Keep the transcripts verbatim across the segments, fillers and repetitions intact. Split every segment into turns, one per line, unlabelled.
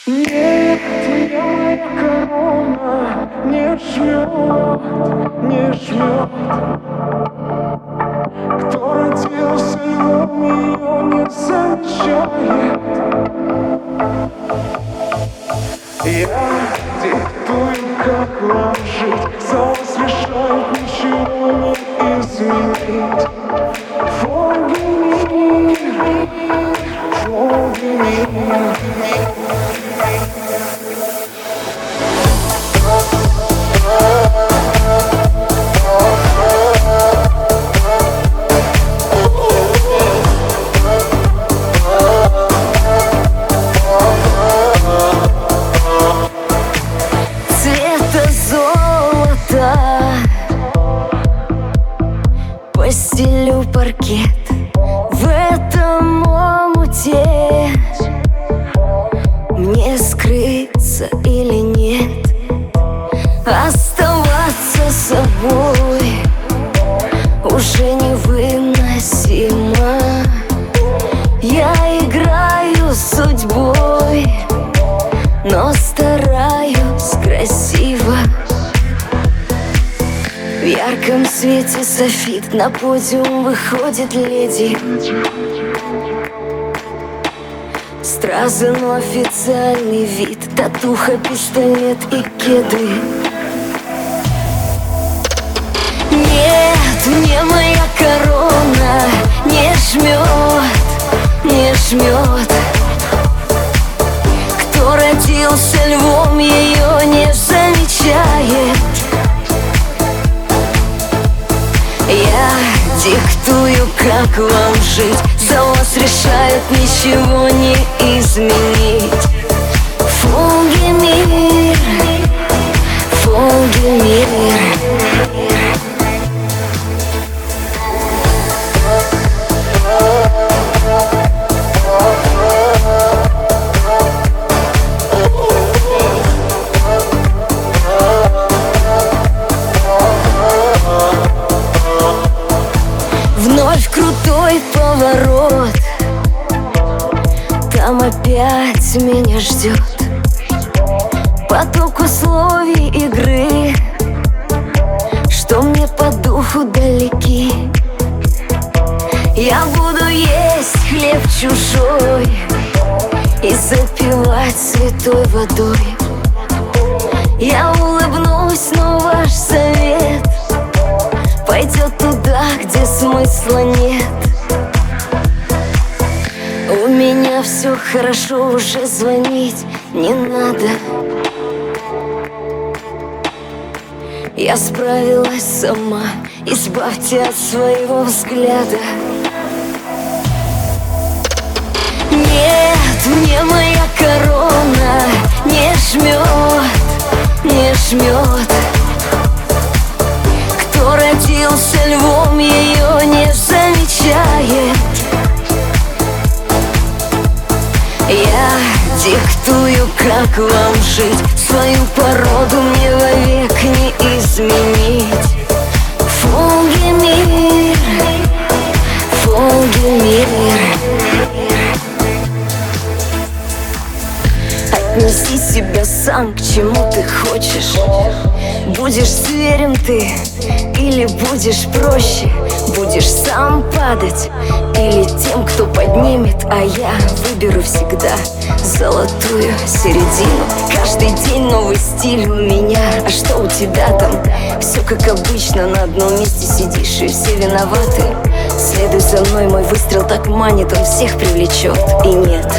Нет, меня моя корона не жмет, не жмет. Кто родился львом, ее не замечает. Я диктую, как вам жить, за вас решают, ничего не изменить. Фоги мир, фоги мир.
Цвета золота постелю паркет в этом омуте. Мне скрыться или нет, оставаться собой уже невыносимо. Я играю с судьбой, но стараюсь красиво. В ярком свете софит на подиум выходит леди. Стразы, но официальный вид, татуха, пистолет и кеды. Нет, мне моя корона не жмет, не жмет. Кто родился львом, ее не замечает. Я диктую, как вам жить, за вас решают, ничего не изменить. Фоги мир, фоги мир. Вновь крутой поворот, там опять меня ждет поток условий игры, что мне по духу далеки. Я буду есть хлеб чужой и запивать святой водой. Я улыбнусь, но ваш совет пойдет туда, где смысла нет. У меня все хорошо, уже звонить не надо. Я справилась сама, избавьте от своего взгляда. Нет, мне моя корона не жмет, не жмет. Кто родился львом, ее не замечает. Я диктую, как вам жить, свою породу мне вовек не изменить. Фоги мир, фоги мир. Отнеси себя сам, к чему ты хочешь. Будешь зверем ты или будешь проще? Будешь сам падать или тем, кто поднимет? А я выберу всегда золотую середину. Каждый день новый стиль у меня. А что у тебя там? Все как обычно, на одном месте сидишь и все виноваты. Следуй за мной, мой выстрел так манит, он всех привлечет. И нет,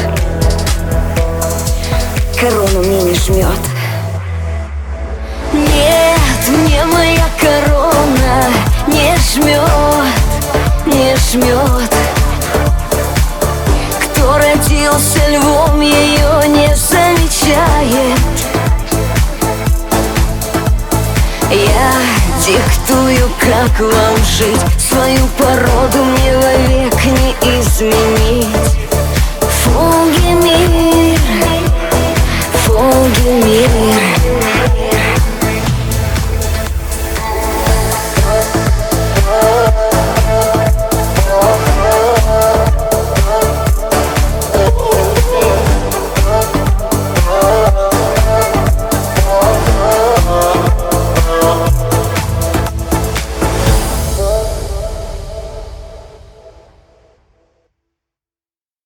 корона мне не жмет. Нет, мне моя корона не жмет, не жмет. Кто родился львом, ее не замечает. Я диктую, как вам жить, свою породу